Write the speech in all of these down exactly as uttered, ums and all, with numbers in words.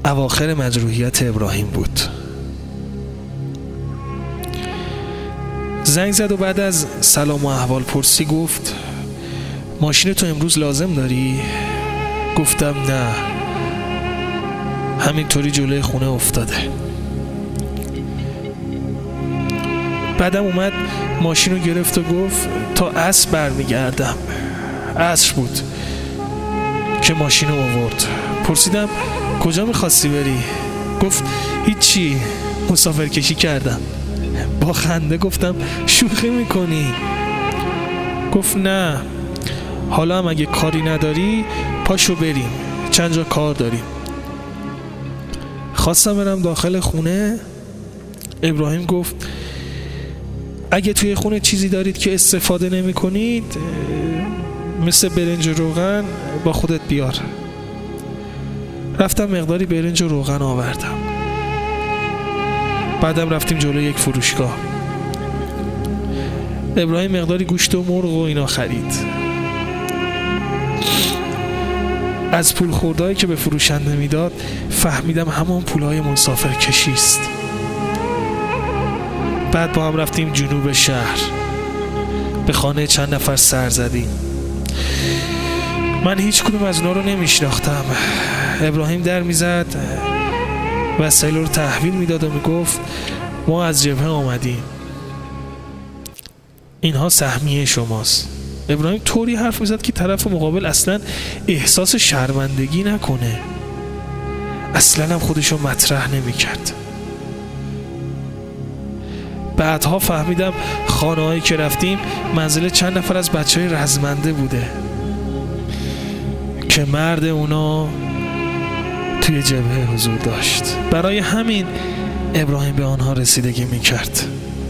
اواخر مجروحیت ابراهیم بود. زنگ زد و بعد از سلام و احوال پرسی گفت ماشین تو امروز لازم داری؟ گفتم نه، همینطوری جلوی خونه افتاده. بعدم اومد ماشین رو گرفت و گفت تا عصر برمیگردم. عصر بود که ماشین رو آورد. پرسیدم کجا میخواستی بری؟ گفت هیچی، مسافر کشی کردم. با خنده گفتم شوخی میکنی؟ گفت نه، حالا هم اگه کاری نداری پاشو بریم، چند جا کار داریم. خواستم برم داخل خونه. ابراهیم گفت اگه توی خونه چیزی دارید که استفاده نمی کنید مثل برنج و روغن با خودت بیار. رفتم مقداری برنج و روغن آوردم. بعدم رفتیم جلوی یک فروشگاه. ابراهیم مقداری گوشت و مرغ و اینا خرید. از پول خوردهایی که به فروشنده میداد فهمیدم همون پولهای مسافر کشی است. بعد با هم رفتیم جنوب شهر، به خانه چند نفر سر زدیم. من هیچ کدوم از اونا رو نمیشناختم. ابراهیم در میزد، وسایل رو تحویل میداد و میگفت ما از جبهه آمدیم، اینها سهمیه شماست. ابراهیم طوری حرف میزد که طرف مقابل اصلا احساس شرمندگی نکنه، اصلا هم خودشو مطرح نمیکرد. بعدها فهمیدم خانه هایی که رفتیم منزل چند نفر از بچه های رزمنده بوده که مرد اونا توی جبهه حضور داشت. برای همین ابراهیم به آنها رسیدگی میکرد.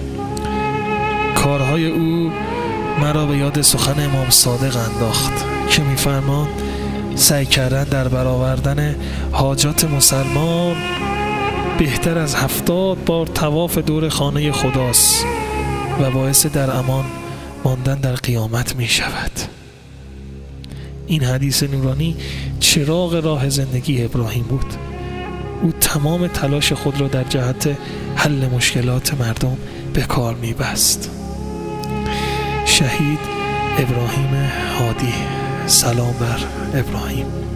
کارهای او مرا به یاد سخن امام صادق انداخت که میفرماند سعی کردن در برآوردن حاجات مسلمان بهتر از هفتاد بار طواف دور خانه خداست و باعث در امان ماندن در قیامت می شود. این حدیث نورانی چراغ راه زندگی ابراهیم بود. او تمام تلاش خود را در جهت حل مشکلات مردم به کار می بست. شهید ابراهیم هادی. سلام بر ابراهیم.